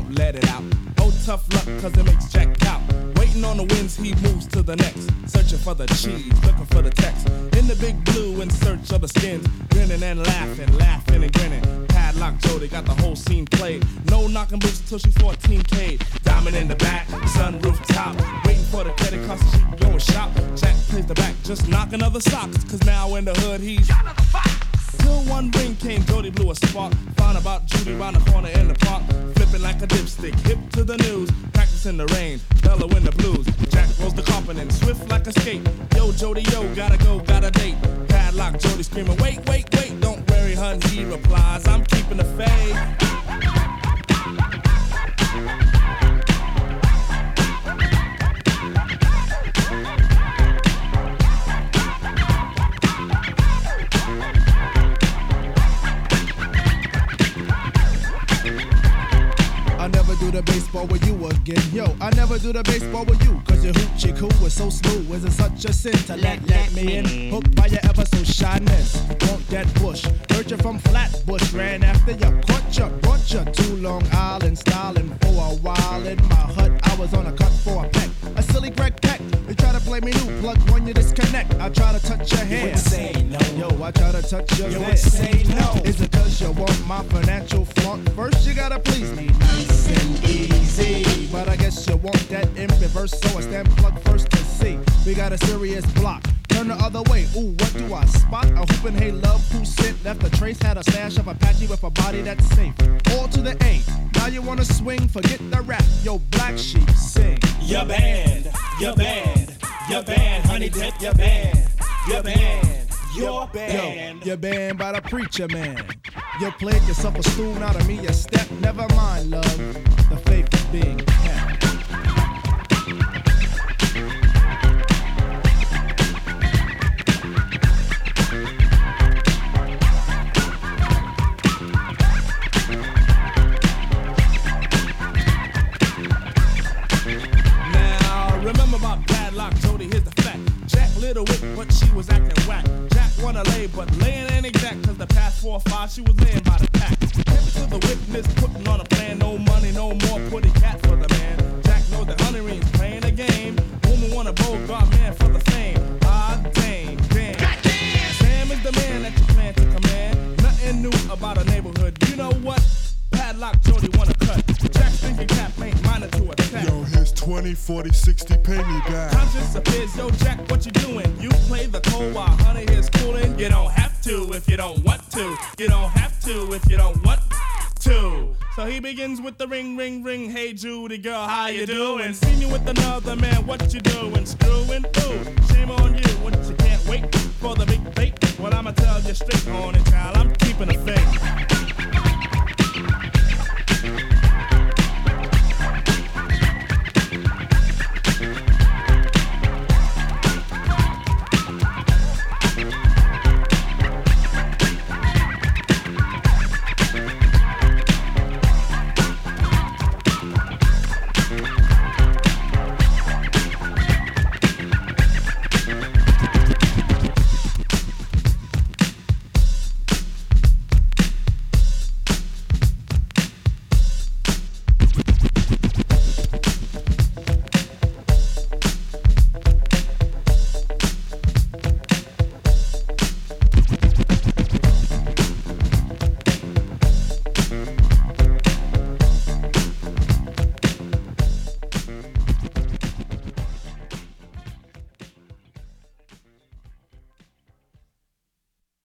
won't let it out. Oh, tough luck, cause it makes Jack count. Waiting on the winds, he moves to the next. Searching for the cheese, looking for the text. In the big blue, in search of the skins. Grinning and laughing, laughing and grinning. Padlock Jody got the whole scene played. No knocking boots till she's 14K. Diamond in the back, sunroof top. Waiting for the credit card so she can go and shop. Jack plays the back, just knocking other socks. Cause now in the hood he's till one ring came, Jody blew a spark. Found about Judy round the corner in the park. Flipping like a dipstick, hip to the news. Practicing the rain, Bella in the blues. Jack rolls the carpet swift like a skate. Yo, Jody, yo, gotta go, got a date. Padlock, Jody screaming, wait, wait, wait. Don't worry, hun, he replies, I'm keeping the faith. Do the baseball with you again, yo. I never do the baseball with you, cause your hoochie coo was so smooth. Is it such a sin to let me in? Hooked by your ever so shyness. Want that bush, heard you from Flatbush. Ran after you, caught you, brought you to Long Island. Styling for a while in my hut. I was on a cut for a peck. A silly Greg Peck. You try to play me new, plug when you disconnect. I try to touch your hair. You would say no. Yo, I try to touch your You hair. would say no. Is it cause you want my financial flaunt? First you gotta please me nice and easy. But I guess you want that in reverse, so I stand plug first to see. We got a serious block. Turn the other way. Ooh, what do I spot? A hoopin' hey love who sent left a trace. Had a stash of Apache with a body that's safe. All to the A. Now you wanna swing? Forget the rap. Yo, Black Sheep, sing. Your band, your band, your band, honey dip, your band, your band, your band. Yo, your band by the preacher man. You played yourself a stool, now to me a step. Never mind, love. The faith is being kept. Remember about Padlock Jody, here's the fact. Jack little wit, but she was acting whack. Jack wanna lay, but laying ain't exact. Cause the past 4 or 5, she was laying by the pack. Hip to the witness, putting on a plan. No money, no more, putty cat for the man. Jack knows that Honey's playing a game. Woman want a Bogart man for the fame. Ah, dang, damn. Sam is the man that you plan to command. Nothing new about a neighborhood. You know what? Padlock Jody wanna cut. Jack's thinking cap ain't minded to attack. Yo, here's 20, 40, 60, pay me back. Conscience appears, yo Jack, what you doing? You play the cold while honey is cooling. You don't have to if you don't want to. You don't have to if you don't want to. So he begins with the ring, ring, ring. Hey Judy girl, how you doing? See me with another man, what you doing? Screwing? Ooh, shame on you. What you can't wait for the big bait? Well I'ma tell you straight on it, child. I'm